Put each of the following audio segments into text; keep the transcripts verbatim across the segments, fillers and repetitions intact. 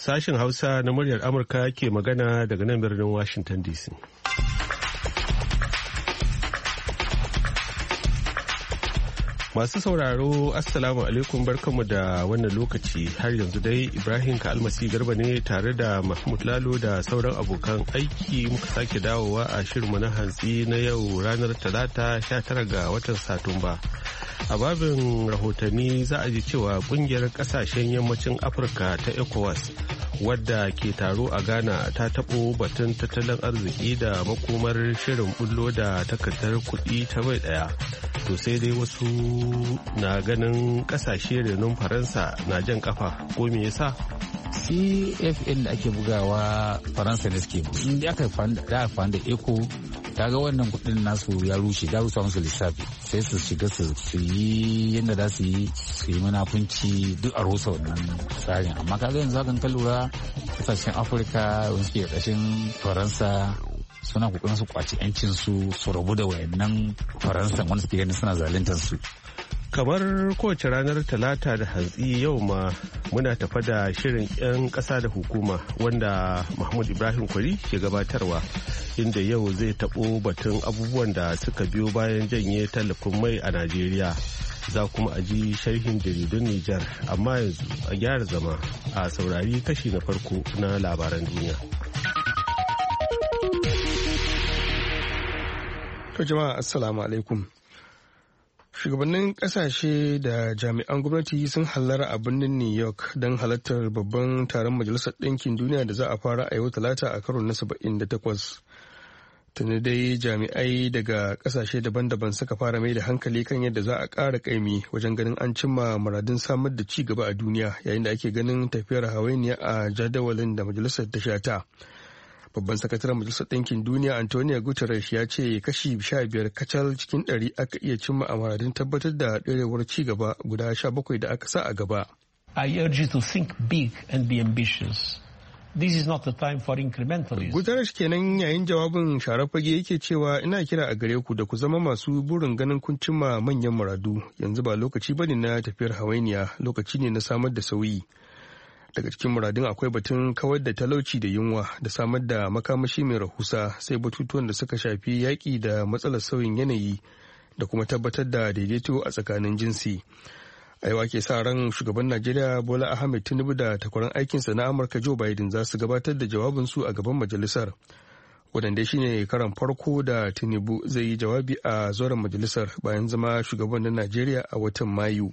Sashen Hausa na muryar Amurka ke magana daga nan birnin Washington D C. Masu sauraro, Assalamu alaikum, barkanmu da wannan lokaci. Har yanzu dai Ibrahim Kalmasi Garba ne tare da Mahmud Lalo da sauran abokan aiki muka sake dawowa a shirinmu na hantsi na yau ranar Talata sha tara ga watan Satumba. A babin rahotanni za a ji cewa kungiyar kasashen yammacin Afirka ta ECOWAS wadda ke taro a Ghana ta taɓo batun tattalin arziki da makomar shirin bullo da takardar kuɗi ta bai ɗaya. To sai dai wasu na ganin kasashe renon Faransa na jan kafa, ko me yasa? C F N da ake bugawa Faransa da suke in da aka da da eco kaga wannan kudin nasu ya rushe da rusa musu lissafi sai su shiga su yi yadda za su yi su yi munafunci duk a rusa wannan tsarin. Amma kaga yanzu hakan ka lura kasashen Afirka wanda suke ƙarshen Faransa suna kokarin su kwaci yancin su su rabu da wayannan Faransa wanda suke ganin suna zaluntar su. Kamar kowace ranar Talata da hantsi yau ma muna tafa da shirin 'yan ƙasa da hukuma wanda Mahmud Ibrahim Kwari ke gabatarwa, inda yau zai taɓo batun abubuwan da suka biyo bayan janye tallafin mai a Najeriya. Za kuma a ji sharhin jaridun Nijar, amma yanzu a gyara zama a saurari kashi na farko na labaran duniya. To jama'a assalamu alaikum. Shugabannin kasashe da jami'an gwamnati sun hallara a birnin New York don halartar babban taron Majalisar Ɗinkin Duniya da za a fara a yau Talata a karo na saba'in da takwas. Tuni dai jami'ai daga kasashe daban-daban suka fara mai da hankali kan yadda za a ƙara ƙaimi wajen ganin an cimma muradun samar da ci gaba a duniya, yayin da ake ganin tafiyar hawainiya a jadawalin da majalisar ta shata. Babban sakataren Majalisar Ɗinkin Duniya Antonio Guterres ya ce kashi sha biyar kacal cikin ɗari aka iya cimma a muradun tabbatar da ɗorewar ci gaba guda sha bakwai da aka sa a gaba. I urge you to think big and be ambitious. This is not the time for incrementalism. Guterres kenan yayin jawabin sharar fage yake cewa ina kira a gare ku da ku zama masu burin ganin kun cimma manyan muradu. Yanzu ba lokaci bane na tafiyar hawainiya, lokaci ne na samar da sauyi. Daga cikin muradun akwai batun kawar da talauci da yunwa da samar da makamashi mai rahusa, sai batutuwan da suka shafi yaƙi da matsalar sauyin yanayi da kuma tabbatar da daidaito a tsakanin jinsi. A yau ake sa ran shugaban Najeriya Bola Ahmed Tinubu da takwaran aikinsa na Amurka Joe Biden za su gabatar da jawabinsu a gaban majalisar. Wadanda shi ne karan farko da Tinubu zai yi jawabi a zauren majalisar bayan zama shugaban na Najeriya a watan Mayu.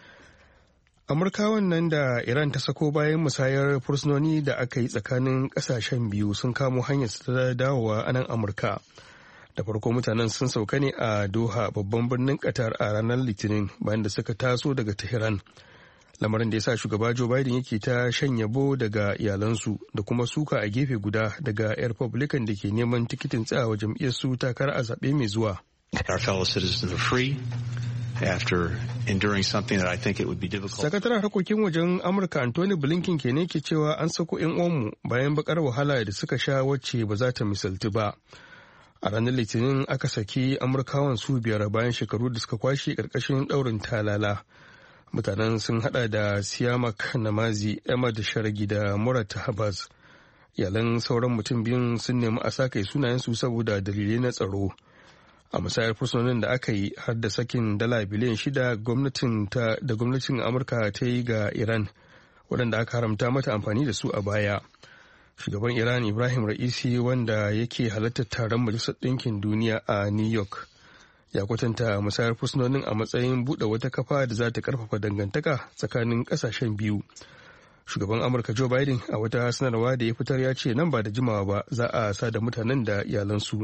Amurkawan nan da Iran ta sako bayan musayar fursunoni da aka yi tsakanin kasashen biyu sun kamo hanyar ta dawowa a nan Amurka. Da farko mutanen sun sauka ne a Doha, babban birnin Qatar, a ranar Litinin bayan da suka taso daga Tehran. Lamarin da ya sa shugaba Joe Biden yake ta shan yabo daga iyalansu da kuma suka a gefe guda daga 'yan Republican da ke neman tikitin tsayawa jam'iyyar su takara a zaɓe mai zuwa. Our fellow citizens are free. After enduring something that I think it would be difficult. Sakataren harkokin wajen Amurka Anthony Blinken ke ne ke cewa an sako 'yan uwanmu bayan bakar wahala da suka sha wacce ba za ta misaltu ba. A ranar Litinin aka saki Amurkawan su biyar bayan shekaru da suka kwashe karkashin daurin talala. Mutanen sun hada da Siyamak Namazi, Ahmad Sharagi da Murat Habaz. Iyalan sauran mutum biyun sun nemi a sake sunayensu saboda dalilai na tsaro. A musayar fursunonin da aka yi har da sakin dala biliyan shida gwamnatin ta da gwamnatin Amurka ta yi ga Iran, waɗanda aka haramta mata amfani da su a baya. Shugaban Iran Ibrahim Ra'isi, wanda yake halartar taron Majalisar Ɗinkin Duniya a New York, ya kwatanta musayar fursunonin a matsayin buɗe wata kafa da za ta ƙarfafa dangantaka tsakanin ƙasashen biyu. Shugaban Amurka Joe Biden a wata sanarwa da ya fitar ya ce nan ba da jimawa ba za a sa da mutanen da iyalansu.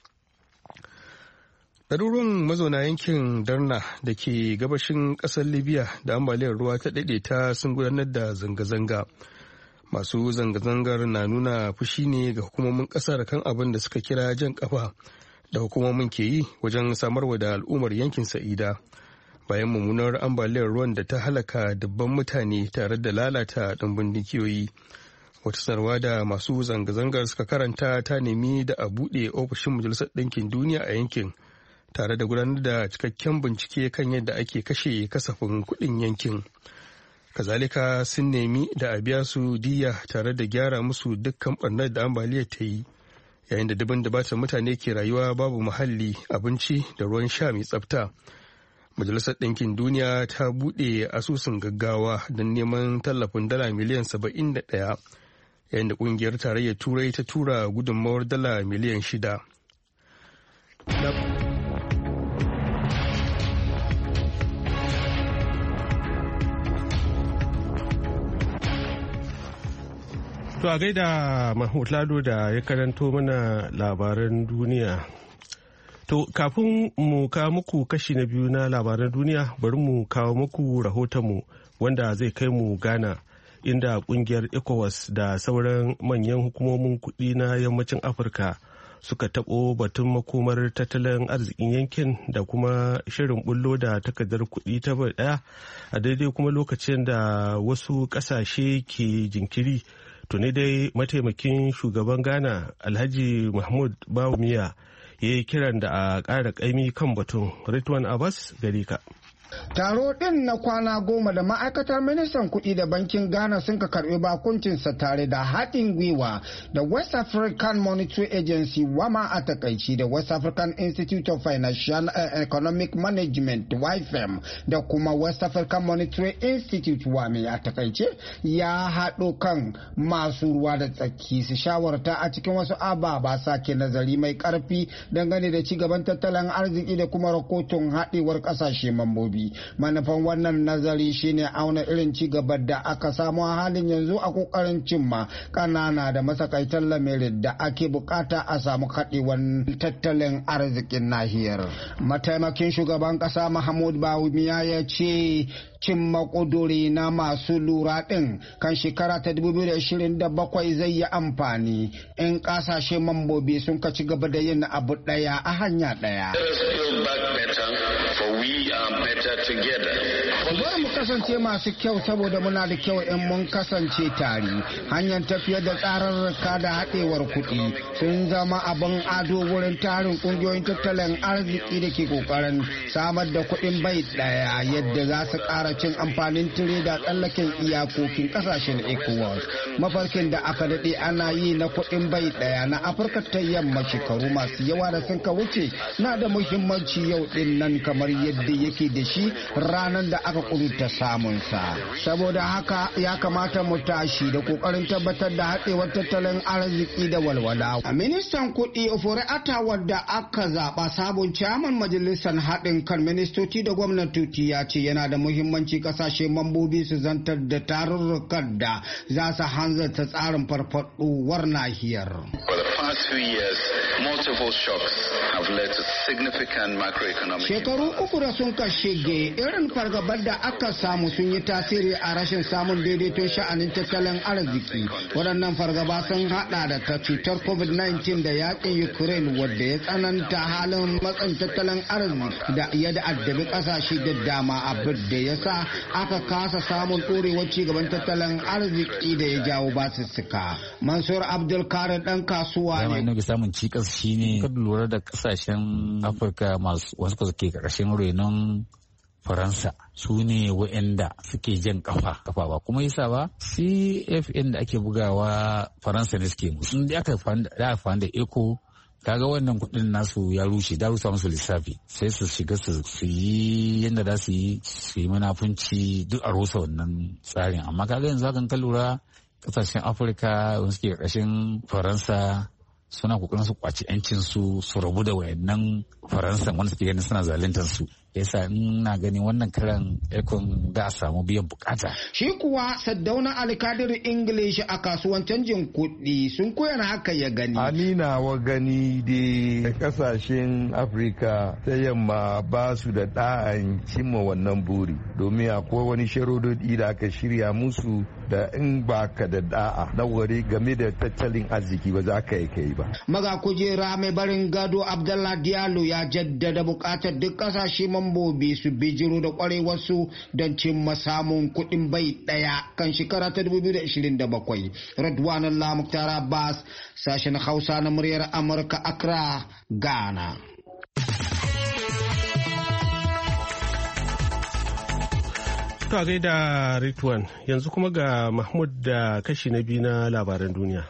Ɗaruruwan mazauna yankin Darna da ke gabashin ƙasar Libya da ambaliyar ruwa ta ɗaiɗaita sun gudanar da zanga-zanga. Masu zanga-zangar na nuna fushi ne ga hukumomin ƙasar kan abin da suka kira jan ƙafa da hukumomin ke yi wajen samarwa da al'ummar yankin Sa'ida. Bayan mummunar ambaliyar ruwan da ta halaka dubban mutane tare da lalata ɗumbin dukiyoyi. Wata sanarwa da masu zanga-zangar suka karanta ta nemi da a buɗe ofishin Majalisar Ɗinkin Duniya a yankin, tare da gudanar da cikakken bincike kan yadda ake kashe kasafin kuɗin yankin. kazalika sun nemi da a biya su diya tare da gyara musu dukkan ɓarnar da ambaliyar ta yi, yayin da dubin da bata mutane ke rayuwa babu muhalli, abinci da ruwan sha mai tsafta. Majalisar Ɗinkin Duniya ta buɗe asusun gaggawa don neman tallafin dala miliyan saba'in da ɗaya, yayin da ƙungiyar tarayyar Turai ta tura gudunmawar dala miliyan shida. To a gaida Mahmud Lado da ya karanto mana labaran duniya. To kafin mu kawo muku kashi na biyu na labaran duniya, bari mu kawo muku rahotonmu wanda zai kai mu Ghana, inda kungiyar ECOWAS da sauran manyan hukumomin kuɗi na yammacin Afirka suka taɓo batun makomar tattalin arzikin yankin da kuma shirin bullo da takardar kuɗi ta bai ɗaya a daidai kuma lokacin da wasu ƙasashe ke jinkiri. Tuni dai mataimakin shugaban Ghana Alhaji Mahmud Bawumia ya yi kiran da a ƙara ƙaimi kan batun. Ritwan Abbas gari ka. Taro ɗin na kwana goma da ma'aikatar ministan kuɗi da bankin Ghana sun ka karɓi bakuncinsa tare da haɗin gwiwa da West African Monetary Agency WAMA a takaici da West African Institute of Financial and Economic Management W I F E M da kuma West African Monetary Institute WAME a takaice ya haɗo kan masu ruwa da tsaki su shawarta a cikin wasu ababa sake nazari mai ƙarfi dangane da cigaban tattalin arziki da kuma rahoton haɗewar ƙasashe mambobi. Manufan wannan nazari shine auna irin ci gaba da aka samu a halin yanzu a kokarin cimma kanana da masakaitan lamirin da ake bukata a samu haɗewar tattalin arzikin nahiyar. Mataimakin shugaban ƙasa Mahmud Bawumia ya ce cimma ƙuduri na masu lura ɗin kan shekara ta dubu biyu da ashirin da bakwai zai yi amfani in ƙasashe mambobi sun ka ci gaba da yin abu ɗaya a hanya ɗaya. Bari mu kasance masu kyau saboda muna da kyau in mun kasance tare. Hanyar tafiyar da tsararraka da haɗewar kuɗi sun zama abin ado wurin tarin ƙungiyoyin tattalin arziki da ke ƙoƙarin samar da kuɗin bai ɗaya yadda za su ƙara cin amfanin tire da tsallaken iyakokin ƙasashen ECOWAS. Mafarkin da aka daɗe ana yi na kuɗin bai ɗaya na Afirka ta yamma shekaru masu yawa da sun ka wuce na da muhimmanci yau ɗin nan kamar yadda yake da shi ranar da aka kuruta samunsa. Saboda haka ya kamata mu tashi da kokarin tabbatar da haɗewar tattalin arziki da walwala. A ministan kuɗi Ofori Atta wadda aka zaɓa sabon caman majalisar haɗin kan ministoci da gwamnatoci ya ce yana da muhimmanci ƙasashe mambobi su zantar da tarurrukan da za su hanzarta tsarin farfaɗowar nahiyar. Shekaru uku da sun ka shige irin fargabar da aka samu sun yi tasiri a rashin samun daidaiton sha'anin tattalin arziki. Waɗannan fargaba sun haɗa da ta cutar covid nineteen da yaƙin Ukraine wadda ya tsananta halin matsin tattalin arziki da ya da addabi ƙasashe da dama abin da ya sa aka kasa samun ɗorewar cigaban tattalin arziki da ya jawo basussuka. Mansur Abdulkarim ɗan kasuwa ne. Dama samun cikas shine kada lura da ƙasashen Afirka masu wasu suke ƙarshen renon Faransa su ne wa'anda suke jan kafa kafa ba kuma yasa ba C F N da ake bugawa Faransa ne suke musu inda aka da da eco kaga wannan kudin nasu ya rushe da rusa musu lissafi sai su shiga su yi yadda za su yi su yi munafunci duk a rusa wannan tsarin amma kaga yanzu hakan ka lura kasashen Afirka wanda suke ƙarshen Faransa suna kokarin su kwaci yancin su su rabu da wayannan Faransa wanda suke ganin suna zaluntar su yasa ina ganin wannan karan ekon da a samu biyan bukata. Shi kuwa Saddauna Alkadir English a kasuwan canjin kuɗi sun koyar haka ya gani. Amina wa gani da kasashen Afirka ta yamma ba su da ɗa'an cimma wannan buri domin akwai wani sharododi da aka shirya musu da in ba ka da da'a na wuri game da tattalin arziki ba za ka yi kai ba. Maga kujera mai barin gado Abdallah Diallo ya jaddada bukatar duk kasashe mambobi su bijiro da kwarewarsu don cimma samun kuɗin bai ɗaya kan shekara ta dubu biyu da ashirin da bakwai. Radwan Allah Muktar Abbas, sashen Hausa na muryar Amurka, Accra, Ghana. To a gaida Ritwan, yanzu kuma ga Mahmud da kashi na biyu na labaran duniya.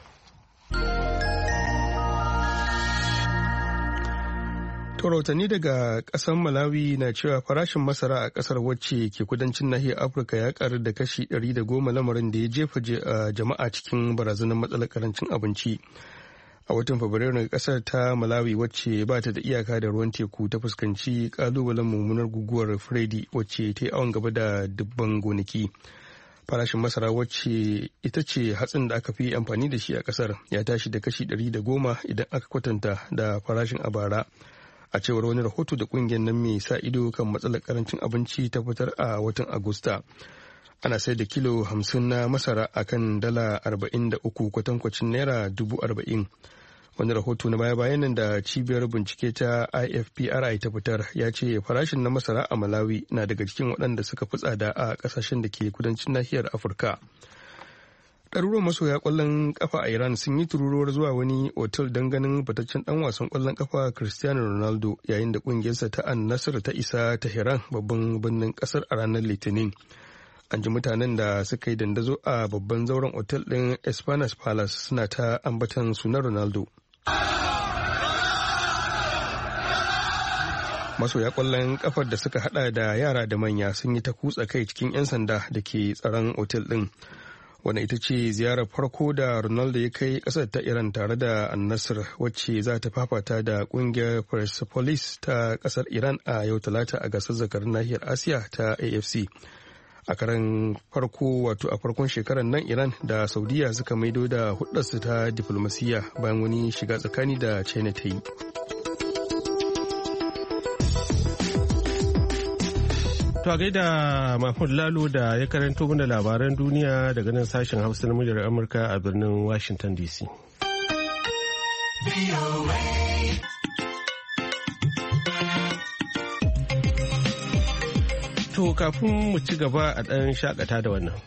rahotanni daga ƙasar Malawi na cewa farashin masara a ƙasar wacce ke kudancin nahiyar Afirka ya karu da kashi ɗari da goma, lamarin da ya jefa jama'a cikin barazanar matsalar karancin abinci. A watan Fabrairu ƙasar ta Malawi wacce ba ta da iyaka da ruwan teku ta fuskanci ƙalubalen mummunar guguwar Freddy wacce ta yi awon gaba da dubban gonaki. Farashin masara wacce ita ce hatsin da aka fi amfani da shi a ƙasar ya tashi da kashi ɗari da goma idan aka kwatanta da farashin a bara. A cewar wani rahoto da kungiyar nan mai sa ido kan matsalar karancin abinci ta fitar a watan Agusta. Ana sai da kilo hamsin na masara a kan dala arba'in da uku kwatankwacin naira dubu arba'in. Wani rahoto na baya-bayan nan da cibiyar bincike ta I F P R I ta fitar ya ce farashin na masara a Malawi na daga cikin waɗanda suka fi tsada a ƙasashen da ke kudancin nahiyar Afirka. Ɗaruruwan masoya ƙwallon ƙafa a Iran sun yi tururuwar zuwa wani otal don ganin fitaccen ɗan wasan ƙwallon ƙafa Cristiano Ronaldo yayin da ƙungiyarsa ta An-Nassr ta isa Tehran, babban birnin ƙasar, a ranar Litinin. An ji mutanen da suka yi dandazo a babban zauren otal ɗin Espanas Palace suna ta ambatan sunan Ronaldo. Masoya ƙwallon ƙafar da suka haɗa da yara da manya sun yi ta kutsa kai cikin 'yan sanda da ke tsaron otal ɗin. Wannan ita ce ziyarar farko da Ronaldo ya kai ƙasar ta Iran tare da An-Nassr wacce za ta fafata da ƙungiyar Persepolis ta ƙasar Iran a yau Talata a gasar zakarin nahiyar Asiya ta A F C. A karan farko wato a farkon shekarar nan Iran da Saudiya suka maido da hudarsu ta diflomasiyya bayan wani shiga tsakani da China ta yi. To a gaida Mahmud Lalo da ya karanto mana labaran duniya daga nan sashen Hausa na muryar Amurka a birnin Washington D C. To kafin mu ci gaba a ɗan shakata da wannan.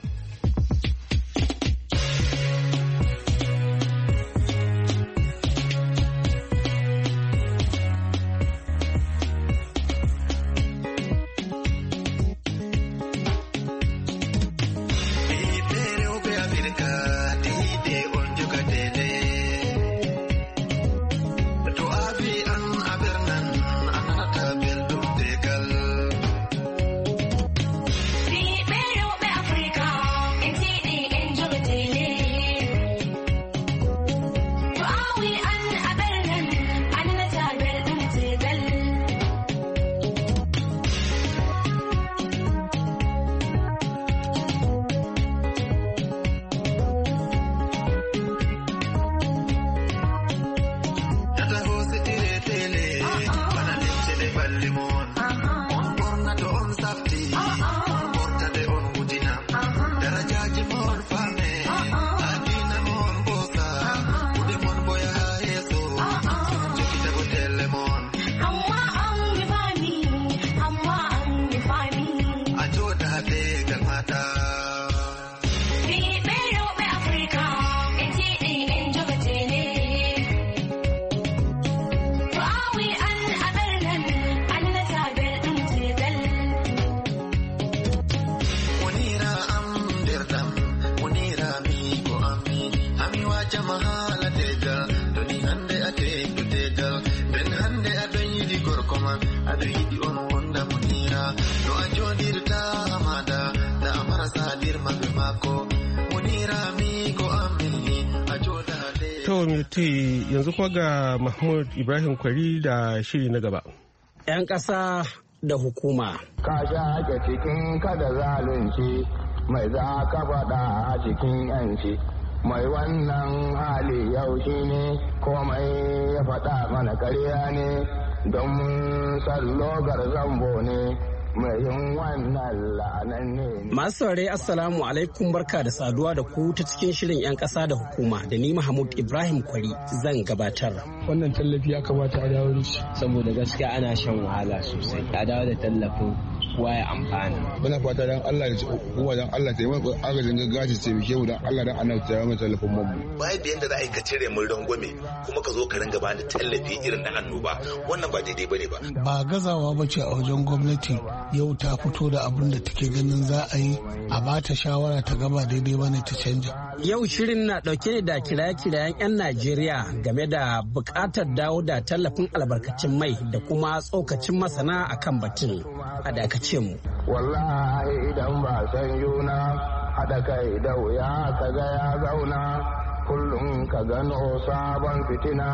Yanzu kuma ga Mahmud Ibrahim Kwari da shiri na gaba. 'Yan ƙasa da hukuma. Ka shaƙe cikin kada zalunci mai za ka faɗa a cikin 'yanci. Mai wannan hali yau shi ne komai ya faɗa mana karya ne don sallogar zambo ne. Masu saurare Assalamu alaikum, barka da saduwa da ku ta cikin shirin 'yan ƙasa da hukuma da ni Mahmud Ibrahim Kwari zan gabatar. Wannan tallafi ya kamata a dawo da shi. Saboda gaskiya ana shan wahala sosai. A dawo da tallafin kowa ya amfana. Muna fata dan Allah ya kuma dan Allah ta yi mana agajin gaggawa ta taimake mu dan Allah dan ana ta yi tallafin mu. Bayan da yanda za a yi ka cire mun rangwame kuma ka zo ka ringa ba da tallafi irin na annoba, wannan ba daidai bane ba. Ba gazawa bace a wajen gwamnati yau ta fito da abin da take ganin za a yi a bata shawara ta gaba daidai bane ta canja. Yau shirin na dauke da kiraye-kirayen 'yan Najeriya game da bukatar dawo da tallafin albarkacin mai da kuma tsokacin masana akan batun. A dakace mu. Wallahi idan ba san yuna haɗa kai da wuya ka ga ya zauna kullum ka gano sabon fitina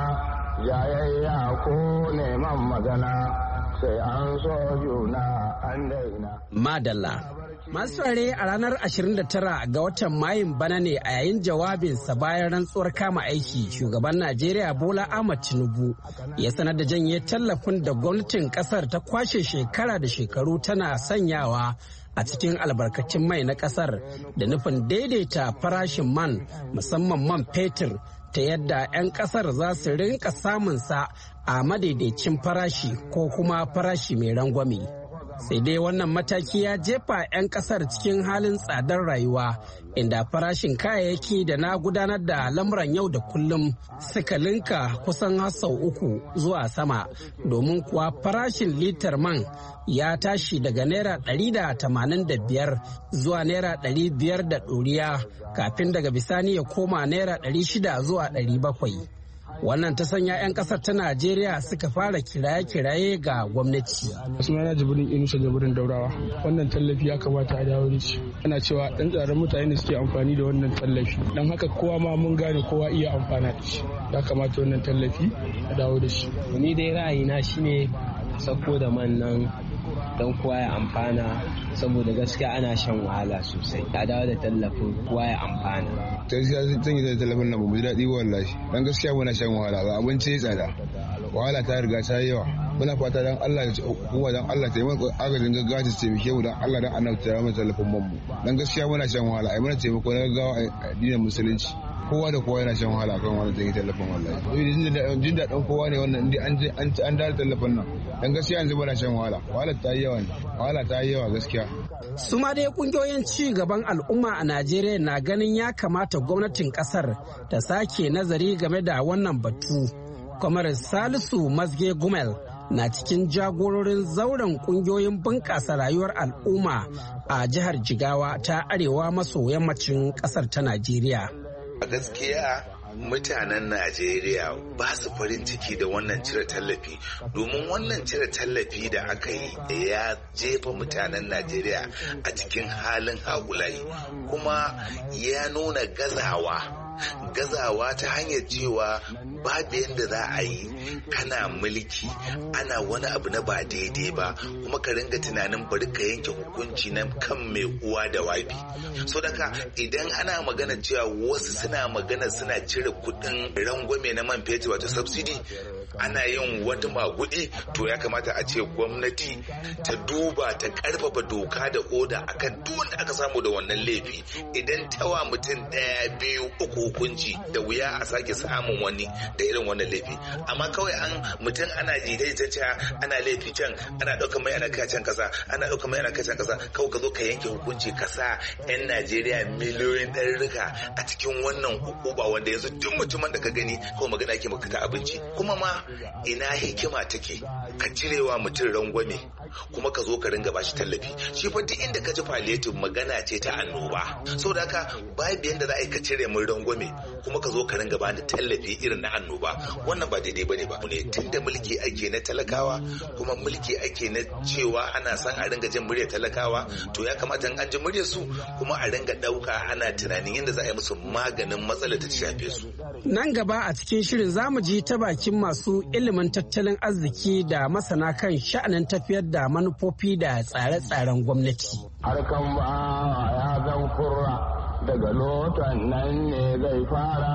jayayya ko neman magana sai an so juna an daina. Madalla. Masu rare a ranar ashirin da tara ga watan Mayun bana ne a yayin jawabinsa bayan rantsuwar kama aiki shugaban Najeriya Bola Ahmed Tinubu ya sanar da janye tallafin da gwamnatin kasar ta kwashe shekara da shekaru tana sanyawa a cikin albarkacin mai na kasar da nufin daidaita farashin man musamman man fetur ta yadda 'yan kasar za su rinka samunsa a madaidaicin farashi ko kuma farashi mai rangwame. Sai dai wannan mataki ya jefa 'yan kasar cikin halin tsadar rayuwa inda farashin kayayyaki da na gudanar da lamuran yau da kullum suka linka kusan har sau uku zuwa sama domin kuwa farashin litar man ya tashi daga naira ɗari da tamanin da biyar zuwa naira ɗari biyar da ɗoriya kafin daga bisani ya koma naira ɗari shida zuwa ɗari bakwai. Wannan ta sanya 'yan kasar ta Najeriya suka fara kiraye-kiraye ga gwamnati. Sunana Jibrin Inusa Jibrin Daurawa. Wannan tallafi ya kamata a dawo da shi. Ana cewa ɗan tsaron mutane ne suke amfani da wannan tallafi. Don haka kowa ma mun gane kowa iya amfana da shi. Ya kamata wannan tallafi a dawo da shi. Ni dai ra'ayina shine sako da man nan don kowa ya amfana saboda gaskiya ana shan wahala sosai. A dawo da tallafin kowa ya amfana. Gaskiya zan yi da tallafin nan ba mu ji daɗi wallahi. Dan gaskiya muna shan wahala ba abinci ya tsada. Wahala ta riga ta yi yawa. Muna fata dan Allah ya hukuma dan Allah ta yi mana agajin gaggawa ta taimake mu dan Allah dan annabi ta rama tallafin mu. Dan gaskiya muna shan wahala ai muna taimako na gaggawa a addinin musulunci. Kowa da kowa yana shan wahala kan wannan zai tallafin wallahi. Jin daɗin kowa ne wannan an an da tallafin nan. Dan gaskiya yanzu bana shan wahala. Wahala ta yi yawa ne. Wahala ta yi yawa gaskiya. Su ma dai kungiyoyin ci gaban al'umma a Najeriya na ganin ya kamata gwamnatin kasar ta sake nazari game da wannan batu. Kamar Salisu Mazge Gumel na cikin jagororin zauren kungiyoyin bunƙasa rayuwar al'umma a jihar Jigawa ta arewa maso yammacin kasar ta Najeriya. A gaskiya mutanen Najeriya ba su farin ciki da wannan cire tallafi domin wannan cire tallafi da aka yi ya jefa mutanen Najeriya a cikin halin haƙulai kuma ya nuna gazawa. gazawa ta hanyar cewa babu yadda za a yi kana mulki ana wani abu na ba daidai ba kuma ka ringa tunanin bari ka yanke hukunci na kan mai uwa da wabi. So daga idan ana magana cewa wasu suna magana suna cire kudin rangwame na man fetur wato subsidy ana yin wata magudi to ya kamata a ce gwamnati ta duba ta karfafa doka da oda akan duk wanda aka samu da wannan laifi idan tawa mutum daya biyu uku hukunci da wuya a sake samun wani da irin wannan laifi amma kawai an mutum ana jidai ta cewa ana laifi can ana ɗaukar mai ana kai can kasa ana ɗaukar mai ana kai can kasa kawai ka zo ka yanke hukunci ka sa 'yan Najeriya miliyoyin ɗarurruka a cikin wannan hukuma wanda yanzu duk mutumin da ka gani kawai magana ake maka ta abinci kuma ma ina hikima take ka cirewa mutum rangwame kuma ka zo ka ringa bashi tallafi shi fa duk inda ka ji palliative magana ce ta annoba saboda haka babu yanda za a yi ka cire mun rangwame kuma ka zo ka ringa bani tallafi irin na annoba wannan ba daidai bane ba ne tunda mulki ake na talakawa kuma mulki ake na cewa ana son a ringa jin muryar talakawa to ya kamata an ji muryar su kuma a ringa dauka ana tunanin yadda za a yi musu maganin matsalar ta shafe su nan gaba a cikin shirin zamu ji ta bakin masu ilimin tattalin arziki da masana kan sha'anin tafiyar da manufofi da tsare-tsaren gwamnati harkan ba ya zan kurra daga lotan nan ne zai fara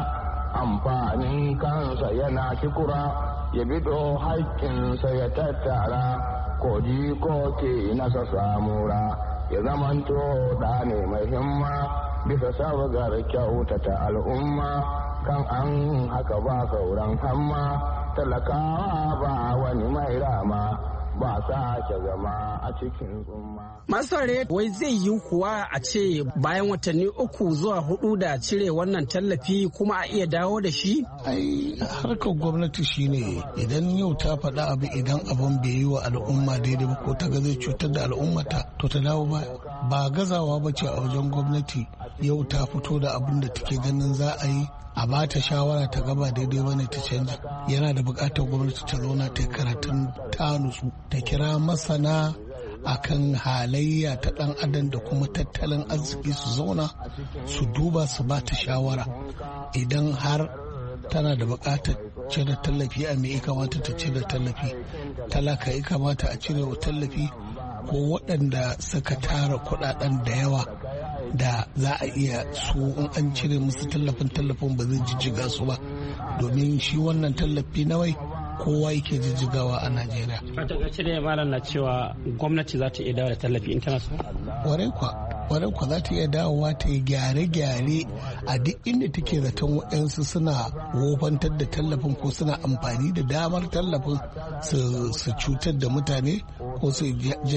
amfanin kansa yana kikura ya bido haƙƙinsa ya tattara koji ko ke nasa samura ya zamanto da ne mai himma bisa sabgar kyautata al'umma kan an haka ba sauran hamma talakawa ba wani mai rama ba sake zama a cikin tsumma. Masu wai zai yi kuwa a ce bayan watanni uku zuwa hudu da cire wannan tallafi kuma a iya dawo da shi? Ai harkar gwamnati shine idan yau ta faɗa abu idan abin bai yi wa al'umma daidai ba ko ta ga zai cutar da al'ummata to ta dawo ba. Ba gazawa ba ce a wajen gwamnati yau ta fito da abin da take ganin za a yi a ba ta shawara ta gaba daidai bane ta canja. Yana da buƙatar gwamnati ta zauna ta karatun ta nutsu ta kira masana akan halayya ta ɗan adam da kuma tattalin arziki su zauna su duba su ba ta shawara idan har tana da buƙatar cire tallafi a me ya kamata ta cire tallafi, talaka ya kamata a cire wa tallafi ko waɗanda suka tara kuɗaɗen da yawa da za a iya su in an cire musu tallafin tallafin ba zai jijjiga su ba domin shi wannan tallafi nawai kowa yake jijjigawa a Najeriya. A takaice da malam na cewa gwamnati za ta iya dawo da tallafi in tana so? Warai kwa, warai kwa za ta iya dawowa ta yi gyare-gyare a duk inda take zaton waɗansu suna wofantar da tallafin ko suna amfani da damar tallafin su cutar da mutane ko su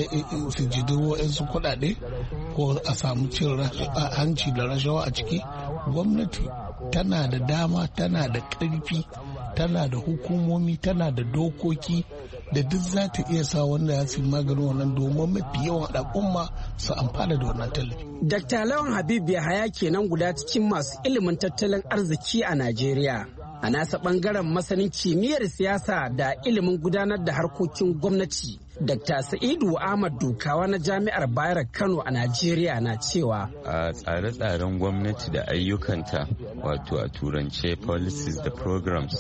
jidiro waɗansu kuɗaɗe ko a samu cin hanci da rashawa a ciki. Gwamnati tana da dama, tana da ƙarfi, tana da hukumomi, tana da dokoki da duk za ta iya sa wanda ya su maganin wannan domin mafi yawan al'umma su amfana da wannan tallafi. Dakta Lawan Habib Yahaya kenan guda cikin masu ilimin tattalin arziki a Najeriya. A nasa bangaren masanin kimiyyar siyasa da ilimin gudanar da harkokin gwamnati. Dakta Sa'idu Ahmad Dukawa na Jami'ar Bayero Kano a Najeriya na cewa a tsare-tsaren gwamnati da ayyukanta wato a turance policies da programs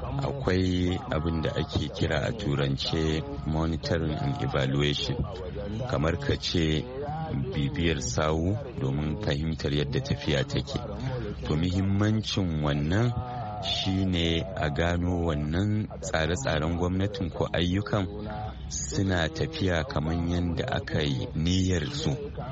akwai abin da ake kira a turance monitoring and evaluation kamar ka ce bibiyar sawu domin fahimtar yadda tafiya take to muhimmancin wannan shine a gano wannan tsare-tsaren gwamnatin ko ayyukan suna tafiya kamar yadda aka yi niyyar su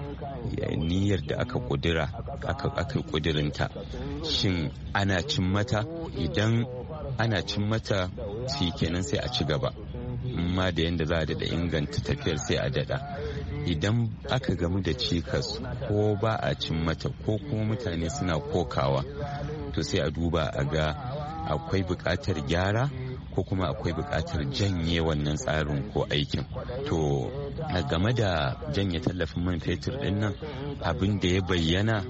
niyyar da aka kudura aka kudirinta shin ana cin mata idan ana cin mata shi kenan sai a ci gaba amma da yadda za a dada inganta tafiyar sai a dada idan aka gamu da cikas ko ba a cin mata ko kuma mutane suna kokawa to sai a duba a ga akwai buƙatar gyara ko kuma akwai buƙatar janye wannan tsarin ko aikin to game da janye tallafin man fetur din nan abin da ya bayyana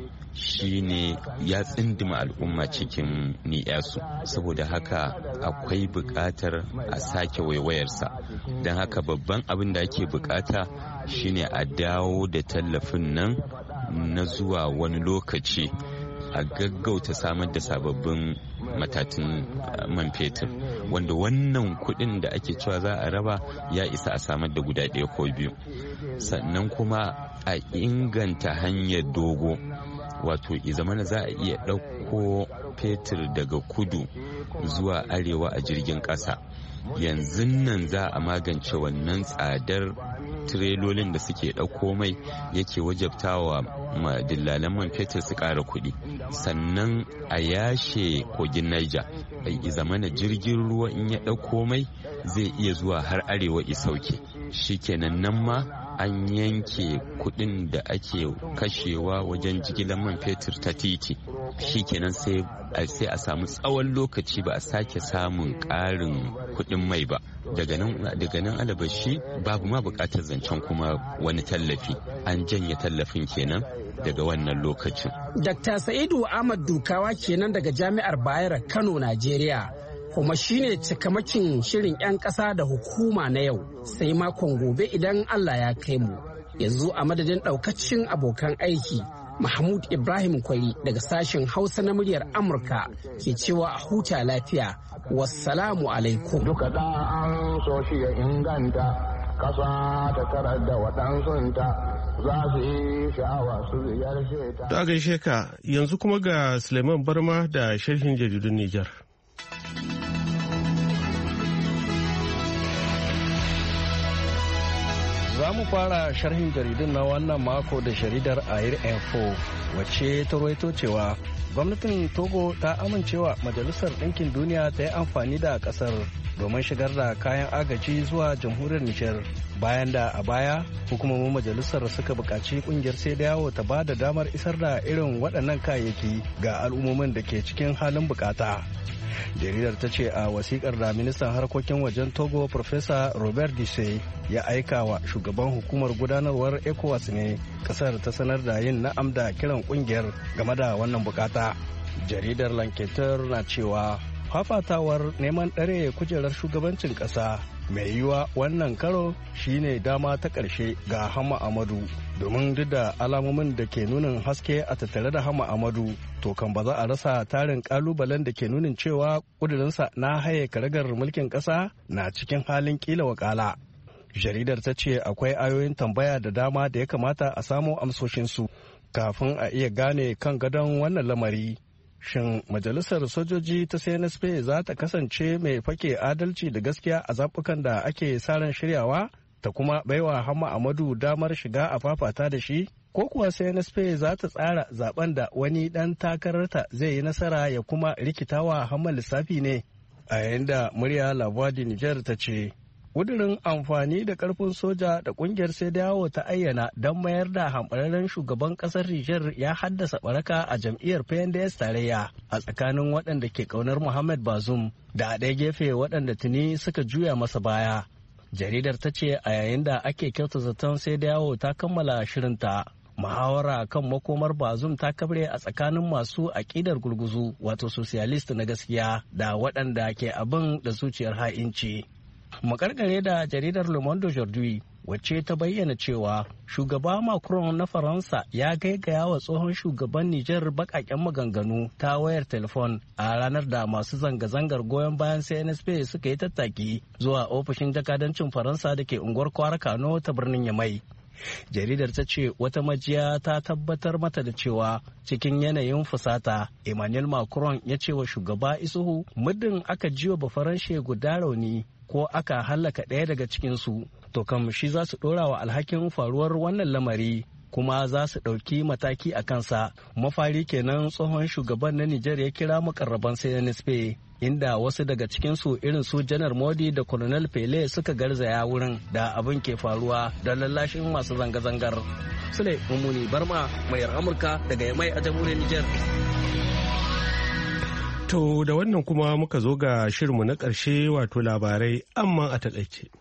shine ya tsindima al'umma cikin ni'yasu saboda haka akwai buƙatar a sake waiwayarsa don haka babban abin da ake buƙata shine a dawo da tallafin nan na zuwa wani lokaci a gaggauta samar da sababbin matatun man fetur wanda wannan kuɗin da ake cewa za a raba ya isa a samar da guda ɗaya ko biyu sannan kuma a inganta hanyar dogo wato izamana za a iya ɗauko fetur daga kudu zuwa arewa a jirgin ƙasa yanzu nan za a magance wannan tsadar tirelolin da suke ɗauko mai yake wajabtawa dillalan man fetur su ƙara kuɗi sannan a yashe kogin Niger ai zamana jirgin ruwa in ya ɗauko mai zai iya zuwa har arewa isauke shikenan nan ma an yanke kuɗin da ake kashewa wajen jigilar man fetur ta titi shikenan sai sai a samu tsawon lokaci ba a sake samun ƙarin kuɗin mai ba daga nan daga nan alabashi babu ma buƙatar zancen kuma wani tallafi an janye tallafin kenan daga wannan lokacin. Dakta Sa'idu Ahmad Dukawa kenan daga Jami'ar Bayero Kano, Najeriya. Kuma shine cikamakin shirin 'yan ƙasa da hukuma na yau sai makon gobe idan Allah ya kai mu. Yanzu a madadin ɗaukacin abokan aiki Mahmud Ibrahim Kwari daga sashen Hausa na muryar Amurka ke cewa a huta lafiya. Wassalamu alaikum. Duka da an so shi ya inganta kasa ta tarar da waɗansunta za su yi sha'awa su ziyarce ta. Ta gaishe ka yanzu kuma ga Suleiman Barma da sharhin jaridun Nijar. Za mu fara sharhin jaridun na wannan mako da jaridar Air Info wacce ta rawaito cewa gwamnatin Togo ta amincewa Majalisar Ɗinkin Duniya ta yi amfani da ƙasar domin shigar da kayan agaji zuwa jamhuriyar Nijar bayan da a baya hukumomin majalisar suka buƙaci ƙungiyar sai da yawo ta ba da damar isar da irin waɗannan kayayyaki ga al'ummomin da ke cikin halin bukata. Jaridar ta ce a wasikar da ministan harkokin wajen Togo Profesa Robert Disse ya aika wa shugaban hukumar gudanarwar ECOWAS ne kasar ta sanar da yin na'am da kiran kungiyar game da wannan bukata. Jaridar Lanketer na cewa fafatawar neman ɗare kujerar shugabancin ƙasa mai yiwuwa wannan karo shine dama ta ƙarshe ga Hama Amadu, domin duk da alamomin da ke nunin haske a tattare da Hama Amadu to kan ba za a rasa tarin kalubalen da ke nunin cewa ƙudurinsa na haye karagar mulkin ƙasa na cikin halin kila wakala. Jaridar ta ce akwai ayoyin tambaya da dama da ya kamata a samo amsoshinsu kafin a iya gane kan gadon wannan lamari. Shin majalisar sojoji ta C N S P za ta kasance mai fake adalci da gaskiya a zaɓukan da ake sa ran shiryawa ta kuma baiwa Hama Amadu damar shiga a fafata da shi? Ko kuwa C N S P za ta tsara zaben da wani ɗan takararta zai yi nasara ya kuma rikitawa Hama lissafi ne? A yayin da murya Labadi Nijar ta ce, ƙudurin amfani da ƙarfin soja da ƙungiyar sai yawo ta ayyana don mayar da hamɓararren shugaban ƙasar Nijar ya haddasa ɓaraka a jam'iyyar P N D S tarayya a tsakanin waɗanda ke ƙaunar Muhammad Bazoum da a ɗaya gefe waɗanda tuni suka juya masa baya. Jaridar ta ce a yayin da ake kyauta zaton sai yawo ta kammala shirinta. Muhawara kan makomar Bazoum ta kabre a tsakanin masu aƙidar gurguzu wato socialist na gaskiya da waɗanda ke abin da zuciyar ha'inci. Makarkare da jaridar Le Monde Aujourd'hui wacce ta bayyana cewa shugaba Macron na Faransa ya gaigaya wa tsohon shugaban Nijar bakaken maganganu ta wayar telefon a ranar da masu zanga-zangar goyon bayan C N S P suka yi tattaki zuwa ofishin jakadancin Faransa da ke unguwar Kwara Kano ta birnin Yamai. Jaridar ta ce wata majiya ta tabbatar mata da cewa cikin yanayin fusata Emmanuel Macron ya ce wa shugaba Isuhu muddin aka jiwa bafaranshe guda rauni ko aka hallaka ɗaya daga cikinsu to kam shi za su ɗora wa alhakin faruwar wannan lamari kuma za su ɗauki mataki a kansa. Mafari kenan tsohon shugaban na Nijar ya kira mukarraban C N S P inda wasu daga cikinsu irin su Janar Modi da Colonel Pele suka garzaya wurin da abin ke faruwa don lallashin masu zanga-zangar. Sule Mummuni Barma, mayar Amurka daga Yamai a jamhuriyar Nijar. To da wannan kuma muka zo ga shirinmu na ƙarshe wato labarai amma a taƙaice.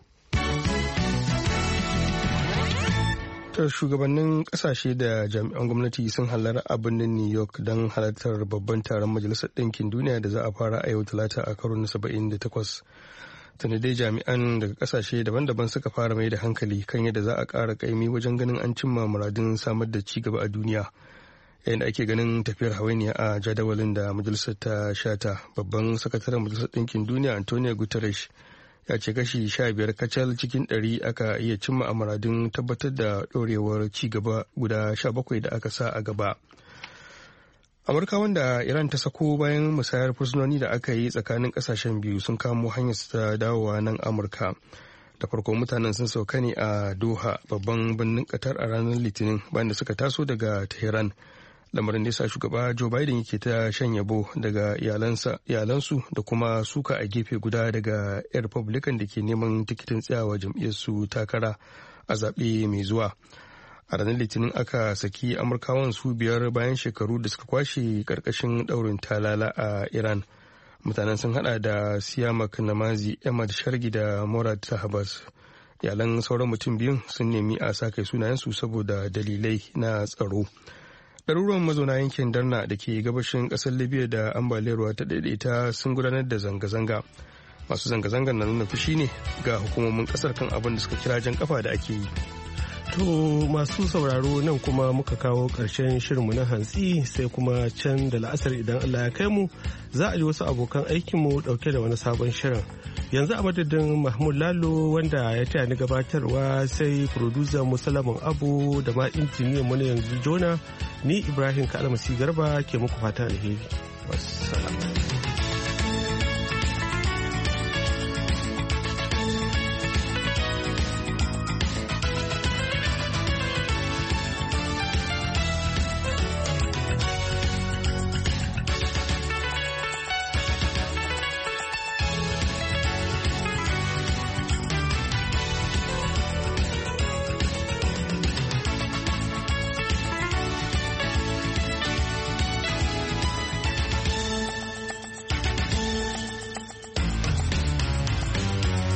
Ta shugabannin ƙasashe da jami'an gwamnati sun halara a birnin New York don halartar babban taron Majalisar Ɗinkin Duniya da za a fara a yau Talata a karo na saba'in da takwas. Tuni dai jami'an daga ƙasashe daban-daban suka fara mai da hankali kan yadda za a ƙara ƙaimi wajen ganin an cimma muradun samar da ci gaba a duniya. Yayin da ake ganin tafiyar hawainiya a jadawalin da majalisar ta shata, babban sakataren majalisar ɗinkin duniya Antonio Guterres ya ce kashi sha biyar kacal cikin ɗari aka iya cimma a muradun tabbatar da ɗorewar ci gaba guda sha bakwai da aka sa a gaba. Amurka wanda Iran ta sako bayan musayar fursunoni da aka yi tsakanin ƙasashen biyu sun kamo hanyar ta dawowa nan Amurka. Da farko mutanen sun sauka ne a Doha, babban birnin Qatar, a ranar Litinin bayan da suka taso daga Tehran. Lamarin da sa shugaba Joe Biden yake ta shan yabo daga iyalansu da kuma suka a gefe guda daga 'yan Republican da ke neman tikitin tsayawa jam'iyyarsu takara a zaɓe mai zuwa. A ranar Litinin aka saki Amurkawan su biyar bayan shekaru da suka kwashe ƙarƙashin ɗaurin talala a Iran. Mutanen sun hada da Siyamak Namazi, Ahmad Shargi da Murad Sahabas. Iyalan sauran mutum biyun sun nemi a sa kai sunayensu saboda dalilai na tsaro. Ɗaruruwan mazauna yankin Darna da ke gabashin ƙasar Libya da ambaliyar ruwa ta daidaita sun gudanar da zanga-zanga. Masu zanga-zangar na nuna fushi ne ga hukumomin ƙasar kan abin da suka kira jan kafa da ake yi. To masu sauraro nan kuma muka kawo ƙarshen shirinmu na hantsi sai kuma can da la'asar idan Allah ya kai mu za a ji wasu abokan aikinmu ɗauke da wani sabon shirin. Yanzu a madadin Mahmud Lalo wanda ya taya ni gabatarwa sai producer Musalamin Abu da ma injiniyan mu na yanzu Jona, ni Ibrahim Kalmasi Garba ke muku fata alheri. Wassalam.